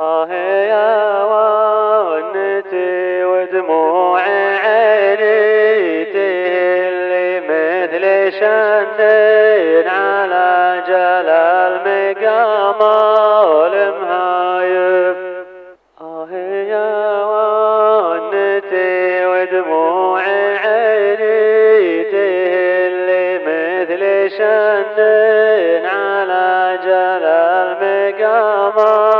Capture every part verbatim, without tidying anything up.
آه يا ونتي ودموع عيني تهلي مثل شن على جلال مقام المهايف. آه يا ونتي ودموع عيني تهلي مثل شن على جلال مقام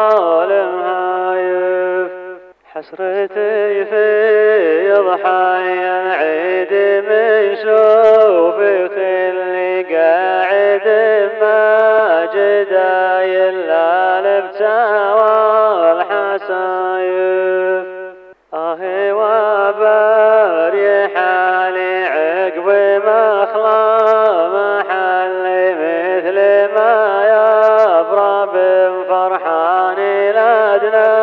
المهايف. حسرتي في ضحايا العيد من شوفي خلي قاعد ماجد إلا الابتسام والحسايف. آه وباري حالي عقب ما أخلى محلي مثل ما يبرى بفرحان لأدنى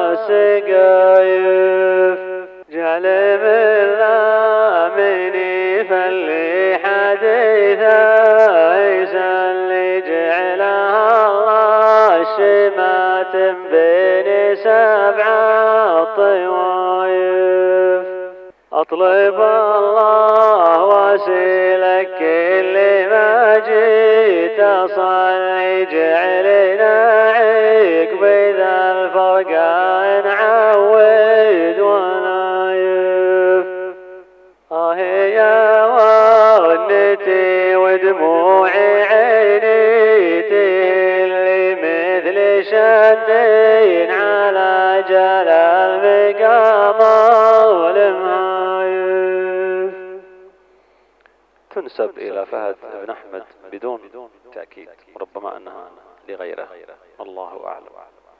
السقايف. جعل من لامني فاللي حديثه يسلي جعلها الله الشمات بين سبع الطوايف. أطلب الله واسيلك كل ما جيت أصلي جعلنا عقب ذا الفرقان عود ونايف. آه يا ونتي ودموع عيني تهلي مثل شنين على جلال مقام المهايف. تنسب إلى فهد بن أحمد بدون تأكيد، ربما أنها لغيره، الله أعلم.